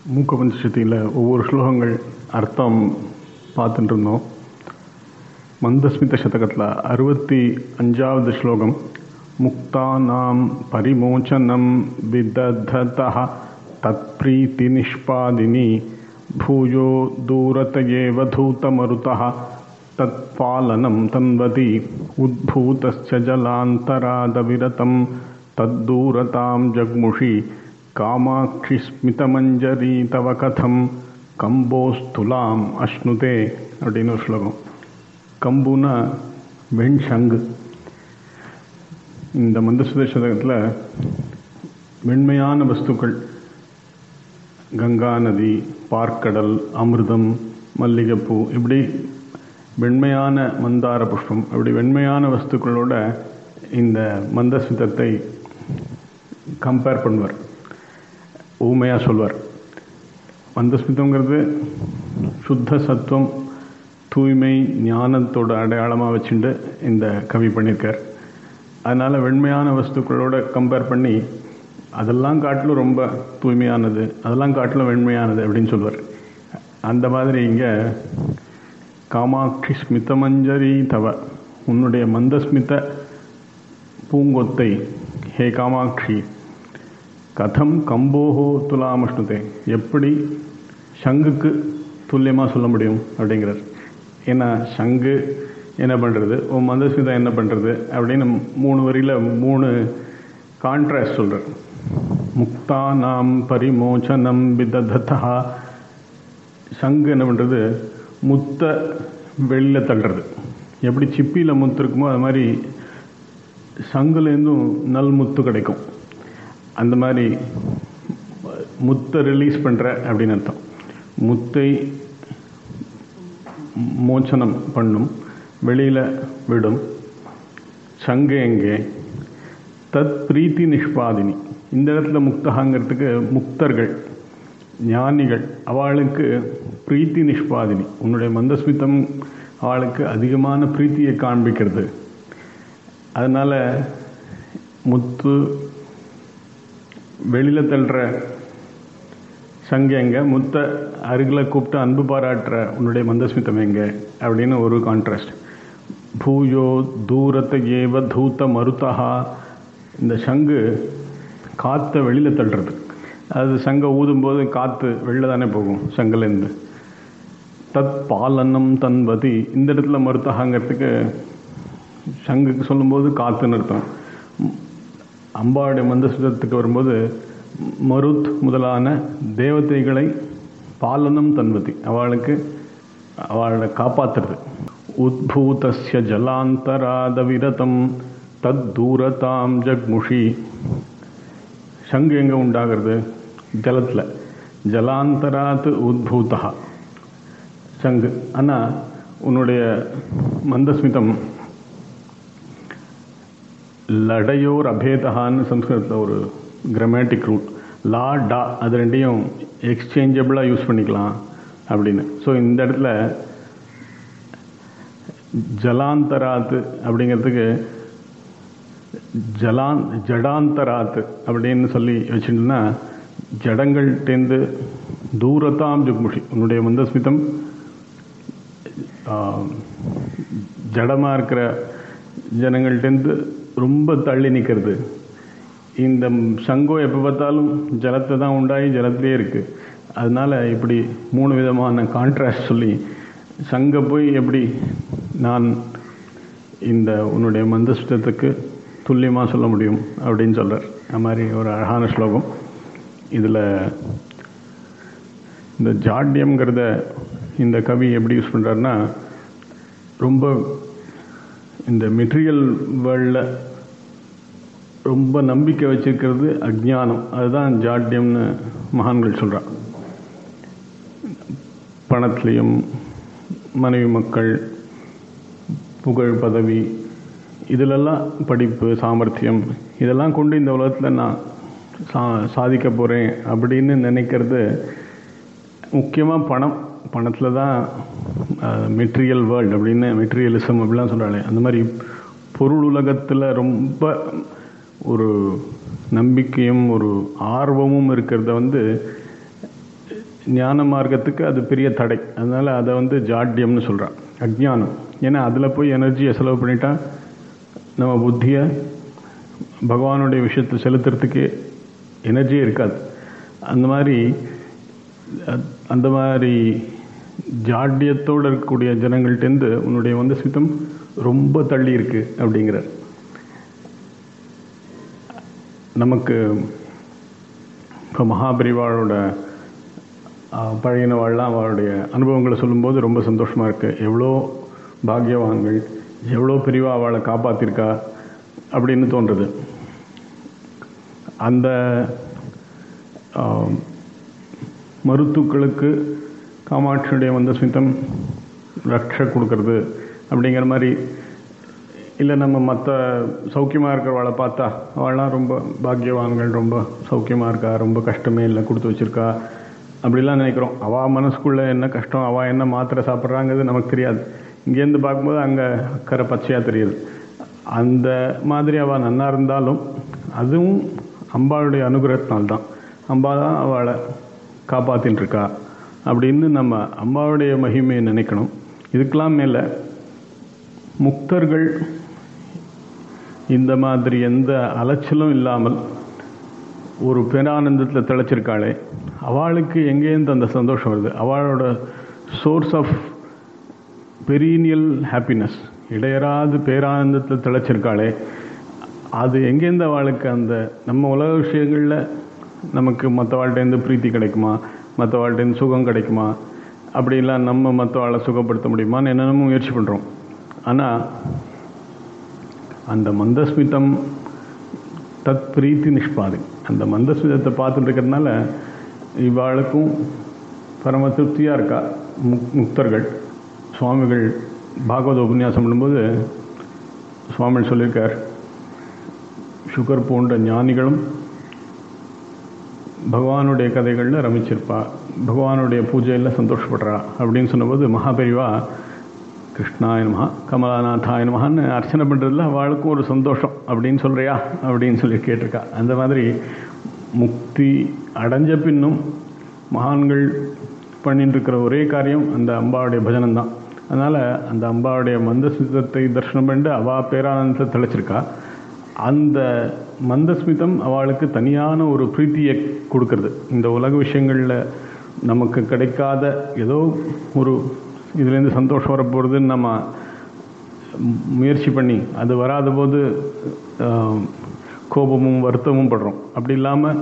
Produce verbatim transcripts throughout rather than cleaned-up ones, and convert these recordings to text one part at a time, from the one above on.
மூக்கபஞ்சசக்தியில் ஒவ்வொரு ஸ்லோகங்கள் அர்த்தம் பார்த்துட்டு இருந்தோம். மந்தஸ்மித சதகத்தில் அறுபத்தி அஞ்சாவது ஸ்லோகம், முக்தானாம் பரிமோச்சனம் விதததஹ தத்ப்ரீதி நிஷ்பாதினி பூயோ தூரதயேவ தூதமருதஹ தத்பாலனம் தன்வதி உத்பூதஸ்ய ஜலாந்தராதவிரதம் தத்தூரதாம் ஜக்முஷி காமாட்சி ஸ்மிதமஞ்சரி தவ கதம் கம்போஸ்துலாம் அஷ்ணுதே அப்படின்னு ஒரு ஸ்லோகம். கம்புனா வெண் சங்கு. இந்த மந்தஸ்மித சதகத்தில் வெண்மையான வஸ்துக்கள், கங்கா நதி, பார்க்கடல், அமிர்தம், மல்லிகைப்பூ, இப்படி வெண்மையான மந்தார புஷ்பம், இப்படி வெண்மையான வஸ்துக்களோட இந்த மந்தஸ்மிதத்தை கம்பேர் பண்ணுவார், ஊமையாக சொல்வார். மந்தஸ்மிதங்கிறது சுத்த சத்துவம், தூய்மை, ஞானத்தோட அடையாளமாக வச்சுட்டு இந்த கவி பண்ணியிருக்கார். அதனால் வெண்மையான வஸ்துக்களோட கம்பேர் பண்ணி அதெல்லாம் காட்டிலும் ரொம்ப தூய்மையானது, அதெல்லாம் காட்டிலும் வெண்மையானது அப்படின்னு சொல்வார். அந்த மாதிரி இங்கே காமாட்சி ஸ்மிதமஞ்சரி தவ, உன்னுடைய மந்தஸ்மித பூங்கொத்தை ஹே காமாட்சி, கதம் கம்போஹோ துலாமஷ்ணுதே, எப்படி சங்குக்கு துல்லியமாக சொல்ல முடியும் அப்படிங்கிறார். ஏன்னா சங்கு என்ன பண்ணுறது, உன் மந்தஸ்மிதம் என்ன பண்ணுறது அப்படின்னு மூணு வரியில் மூணு கான்ட்ராஸ்ட் சொல்கிறார். முக்தானாம் பரிமோச்சனம் விதததஹ, சங்கு என்ன பண்ணுறது, முத்தை வெளியில் தள்ளுறது. எப்படி சிப்பியில் முத்து இருக்குமோ அது மாதிரி சங்குலேருந்தும் நல் முத்து கிடைக்கும். அந்த மாதிரி முத்தை ரிலீஸ் பண்ணுற அப்படின்னு அர்த்தம். முத்தை மோச்சனம் பண்ணும், வெளியில் விடும். சங்கு எங்கே, தத் பிரீத்தி நிஷ்பாதினி. இந்த இடத்துல முக்தகாங்கிறதுக்கு முக்தர்கள், ஞானிகள், அவளுக்கு பிரீத்தி நிஷ்பாதினி, உன்னுடைய மந்தஸ்மிதம் அவளுக்கு அதிகமான பிரீத்தியை காண்பிக்கிறது. அதனால் முத்து வெளியில் தள்ளுற சங்கு எங்கே, முத்தை அருகில் கூப்பிட்டு அன்பு பாராட்டுற உன்னுடைய மந்தஸ்மிதம் எங்கே அப்படின்னு ஒரு கான்ட்ராஸ்ட். பூயோ தூரத்தை ஏவ தூத்த மருத்தகா, இந்த சங்கு காற்றை வெளியில் தள்ளுறது. அது சங்கை ஊதும்போது காற்று வெளில தானே போகும் சங்குலேருந்து. தத் பாலனம் தன்வதி, இந்த இடத்துல மருத்தகாங்கிறதுக்கு சங்குக்கு சொல்லும்போது காற்றுன்னு அர்த்தம். அம்பாவுடைய மந்தஸ்மிதத்துக்கு வரும்போது மருத் முதலான தேவதைகளை பாலனம் தன்வதி, அவளுக்கு அவளை காப்பாற்றுறது. உத்பூதஸ்ய ஜலாந்தராத விரதம் தத் தூரதாம் ஜக்முஷி, சங்கு எங்கே உண்டாகிறது, ஜலத்தில். ஜலாந்தராத் உத்பூதா சங்கு. ஆனால் உன்னுடைய மந்தஸ்மிதம் லடையோர் அபேதகான்னு சம்ஸ்கிருதத்தில் ஒரு கிராமேட்டிக் ரூல், லா டா அது ரெண்டையும் எக்ஸ்சேஞ்சபிளாக யூஸ் பண்ணிக்கலாம் அப்படின்னு. ஸோ இந்த இடத்துல ஜலாந்தராத்து அப்படிங்கிறதுக்கு ஜலான் ஜடாந்தராத்து அப்படின்னு சொல்லி வச்சுட்டுன்னா, ஜடங்கள்டேந்து தூரத்தாம் ஜுக்முஷி, உன்னுடைய மந்தஸ்மிதம் ஜடமாக இருக்கிற ஜனங்கள்டேந்து ரொம்ப தள்ளி நிற்கிறது. இந்த சங்கோ எப்போ பார்த்தாலும் ஜலத்தை தான் உண்டாகி ஜலத்திலே இருக்குது. அதனால் இப்படி மூணு விதமான கான்ட்ராஸ்ட் சொல்லி சங்கை போய் எப்படி நான் இந்த உன்னுடைய மந்தஸ்மிதத்துக்கு துல்லியமாக சொல்ல முடியும் அப்படின்னு சொல்கிறார். அது மாதிரி ஒரு அழகான ஸ்லோகம். இதில் இந்த ஜாட்யம்ங்கிறத இந்த கவி எப்படி யூஸ் பண்ணுறாருன்னா, ரொம்ப இந்த மெட்டீரியல் வேர்ல்டில் ரொம்ப நம்பிக்கை வச்சுருக்கிறது அஜ்ஞானம், அதுதான் ஜாட்யம்னு மகான்கள் சொல்கிறான். பணத்துலேயும் மனைவி மக்கள், புகழ், பதவி, இதிலெல்லாம் படிப்பு, சாமர்த்தியம், இதெல்லாம் கொண்டு இந்த உலகத்தில் நான் சா சாதிக்க போகிறேன் அப்படின்னு நினைக்கிறது முக்கியமாக பணம். பணத்தில் தான் மெட்டீரியல் வேர்ல்டு அப்படின்னு, மெட்டீரியலிசம் அப்படிலாம் சொல்கிறாங்களே, அந்த மாதிரி பொருள் உலகத்தில் ரொம்ப ஒரு நம்பிக்கையும் ஒரு ஆர்வமும் இருக்கிறத வந்து ஞான மார்க்கத்துக்கு அது பெரிய தடை. அதனால் அதை வந்து ஜாட்யம்னு சொல்கிறான், அஜ்ஞானம். ஏன்னா அதில் போய் எனர்ஜியை செலவு பண்ணிட்டா நம்ம புத்தியை பகவானுடைய விஷயத்தை செலுத்துறதுக்கு எனர்ஜியே இருக்காது. அந்த மாதிரி அந்த மாதிரி ஜாட்யத்தோடு இருக்கக்கூடிய ஜனங்கள்டேருந்து உன்னுடைய மந்தஸ்மிதம் ரொம்ப தள்ளி இருக்குது அப்படிங்கிறார். நமக்கு இப்போ மகாபரிவாளோட பழகினவாள்லாம் அவருடைய அனுபவங்களை சொல்லும்போது ரொம்ப சந்தோஷமாக இருக்குது. எவ்வளோ பாக்யவான்கள், எவ்வளோ பெரியவா அவளை காப்பாற்றிருக்கா அப்படின்னு தோன்றுறது. அந்த மருத்துக்களுக்கு காமாட்சியுடைய மந்தஸ்மிதம் ரட்சை கொடுக்கறது அப்படிங்கிற மாதிரி. இல்லை நம்ம மற்ற சௌக்கியமாக இருக்கிறவளை பார்த்தா அவள்லாம் ரொம்ப பாக்யவான்கள், ரொம்ப சௌக்கியமாக இருக்கா, ரொம்ப கஷ்டமே இல்லை, கொடுத்து வச்சுருக்கா அப்படிலாம் நினைக்கிறோம். அவள் மனசுக்குள்ளே என்ன கஷ்டம், அவள் என்ன மாத்திரை சாப்பிட்றாங்கிறது நமக்கு தெரியாது. இங்கேருந்து பார்க்கும்போது அங்கே கரை பச்சையாக தெரியுது. அந்த மாதிரி அவள் நன்னா இருந்தாலும் அதுவும் அம்பாளுடைய அனுகிரகத்தினால்தான். அம்பா தான் அவளை காப்பாற்றின்னு இருக்கா அப்படின்னு நம்ம அம்பாவுடைய மகிமையை நினைக்கணும். இதுக்கெல்லாம் மேலே முக்தர்கள் இந்த மாதிரி எந்த அலைச்சலும் இல்லாமல் ஒரு பேரானந்தத்தில் திளைச்சிருக்காளே, அவளுக்கு எங்கேருந்து அந்த சந்தோஷம் வருது? அவளோட சோர்ஸ் ஆஃப் பெரீனியல் ஹாப்பினஸ், இடையராது பேரானந்தத்தில் திளைச்சிருக்காளே, அது எங்கேருந்து அவளுக்கு அந்த நம்ம உலக விஷயங்களில் நமக்கு மற்றவாழ்கிட்டேருந்து பிரீத்தி கிடைக்குமா, மற்றவாழ்கிட்டேருந்து சுகம் கிடைக்குமா, அப்படிலாம் நம்ம மற்றவாளை சுகப்படுத்த முடியுமான்னு என்னென்னமோ முயற்சி பண்ணுறோம். ஆனால் அந்த மந்தஸ்மிதம் தத் பிரீத்தி நிஷ்பாதி, அந்த மந்தஸ்மிதத்தை பார்த்துட்டு இருக்கிறதுனால இவாளுக்கும் பரம திருப்தியாக இருக்கா முக் முக்தர்கள். சுவாமிகள் பாகவத உபன்யாசம் பண்ணும்போது சுவாமிகள் சொல்லியிருக்கார், சுகர் போன்ற ஞானிகளும் பகவானுடைய கதைகளில் ரமிச்சிருப்பா, பகவானுடைய பூஜையில் சந்தோஷப்படுறா அப்படின்னு சொன்னபோது மகாபெரிவா கிருஷ்ணாய நமஹ கமலாநாதாய நமஹன்னு அர்ச்சனை பண்ணுறதுல அவளுக்கும் ஒரு சந்தோஷம் அப்படின்னு சொல்கிறியா அப்படின்னு சொல்லி கேட்டிருக்கா. அந்த மாதிரி முக்தி அடைஞ்ச பின்னும் மகான்கள் பண்ணிட்டு இருக்கிற ஒரே காரியம் அந்த அம்பாவுடைய பஜனம் தான். அதனால் அந்த அம்பாவுடைய மந்தஸ்மிதத்தை தரிசனம் பண்ணிட்டு அவள் பேரானந்தத்தை தெளிச்சிருக்கா. அந்த மந்தஸ்மிதம் அவளுக்கு தனியான ஒரு பிரீத்தியை கொடுக்கறது. இந்த உலக விஷயங்களில் நமக்கு கிடைக்காத ஏதோ ஒரு இதுலேருந்து சந்தோஷம் வரப்போகிறதுன்னு நம்ம முயற்சி பண்ணி அது வராத போது கோபமும் வருத்தமும் படுறோம். அப்படி இல்லாமல்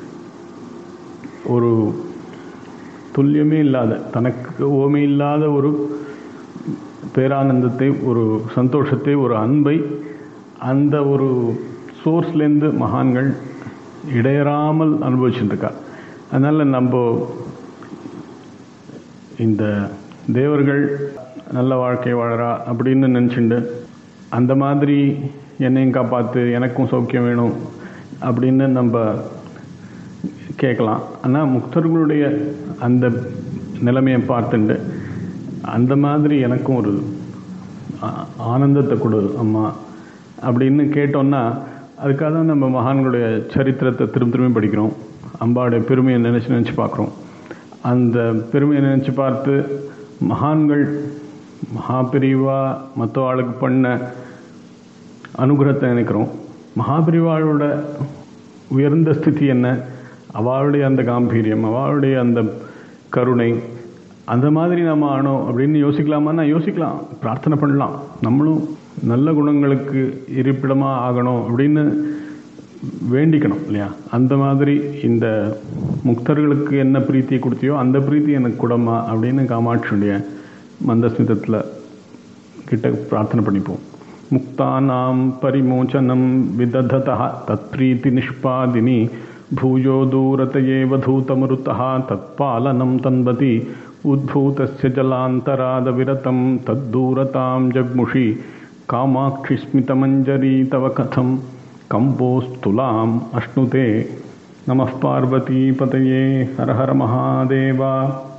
ஒரு துல்லியமே இல்லாத, தனக்கு ஓமை இல்லாத ஒரு பேரானந்தத்தை, ஒரு சந்தோஷத்தை, ஒரு அன்பை அந்த ஒரு சோர்ஸ்லேருந்து மகான்கள் இடையறாமல் அனுபவிச்சுட்டுருக்கா. அதனால் நம்ம இந்த தேவர்கள் நல்ல வாழ்க்கை வாழறா அப்படின்னு நினச்சிண்டு அந்த மாதிரி என்னையும் காப்பாற்று, எனக்கும் சௌக்கியம் வேணும் அப்படின்னு நம்ம கேட்கலாம். ஆனால் முக்தர்களுடைய அந்த நிலைமையை பார்த்துண்டு அந்த மாதிரி எனக்கும் ஒரு ஆனந்தத்தை கொடு அம்மா அப்படின்னு கேட்டோன்னா, அதுக்காக தான் நம்ம மகான்களுடைய சரித்திரத்தை திரும்ப திரும்பி படிக்கிறோம். அம்பாவுடைய பெருமையை நினச்சி நினச்சி பார்க்குறோம். அந்த பெருமையை நினச்சி பார்த்து மகான்கள் மகாபிரிவா மற்ற ஆளுக்கு பண்ண அனுகிரகத்தை நினைக்கிறோம். மகாபிரிவாளோட உயர்ந்த ஸ்திதி என்ன, அவளுடைய அந்த காம்பீரியம், அவளுடைய அந்த கருணை, அந்த மாதிரி நம்ம ஆனோம் அப்படின்னு யோசிக்கலாமான்னா யோசிக்கலாம், பிரார்த்தனை பண்ணலாம். நம்மளும் நல்ல குணங்களுக்கு இருப்பிடமாக ஆகணும் அப்படின்னு வேண்டிக்கணும் இல்லையா? அந்த மாதிரி இந்த முக்தர்களுக்கு என்ன பிரீத்தியை கொடுத்தியோ அந்த பிரீத்தி எனக்கு கூடமா அப்படின்னு காமாட்சியுடைய மந்தஸ்மிதத்தில் கிட்ட பிரார்த்தனை பண்ணிப்போம். முக்தானாம் பரிமோச்சனம் விதததா தத் பிரீத்தி நிஷ்பாதினி பூயோ தூரதயே வதூதமருதா தத் பாலனம் தன்பதி உத்பூதஸ்ய ஜலாந்தராத விரதம் தத் தூரதாம் ஜக்முஷி காமாட்சி ஸ்மிதமஞ்சரி தவ கதம் கம்போஸ்துலாம் அஷ்ணுதே. நமः பார்வதி பதயே. ஹர ஹர மகாதேவா.